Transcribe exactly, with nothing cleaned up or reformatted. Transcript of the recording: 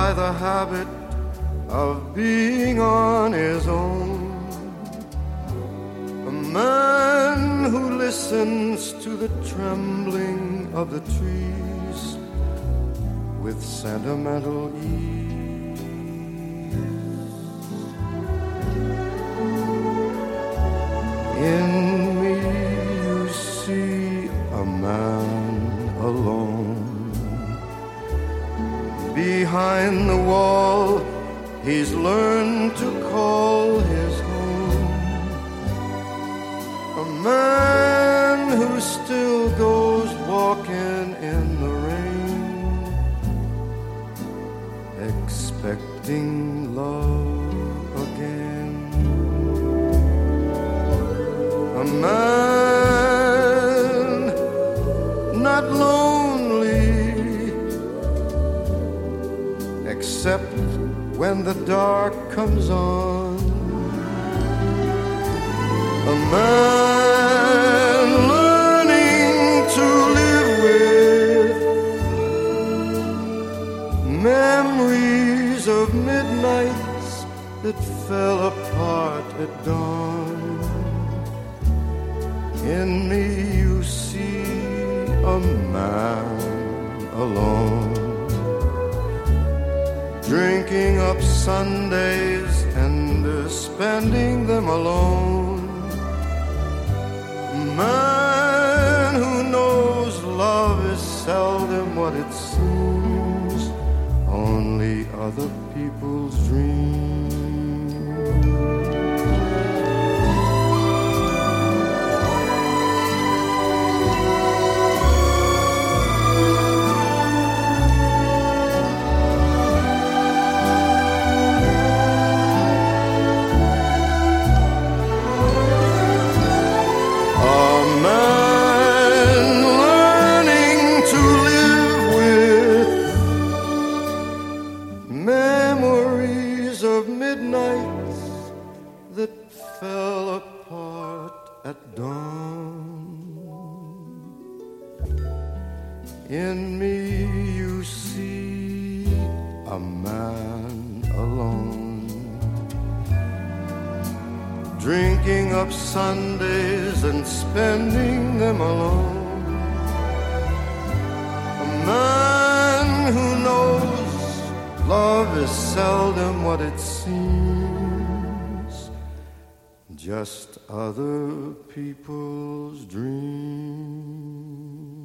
by the habit of being on his own. A man who listens to the trembling of the trees with sentimental ease. In me you see a man alone. Behind the wall he's learned to call his home. A man who still goes walking in the rain, expecting love again. A man not lonely except when the dark comes on. A man learning to live with memories of midnights that fell apart at dawn. In me you see a man alone, drinking up Sundays and uh, spending them alone. A man who knows love is seldom what it seems, only other people's dreams. In me you see a man alone, drinking up Sundays and spending them alone. A man who knows love is seldom what it seems, just other people's dreams.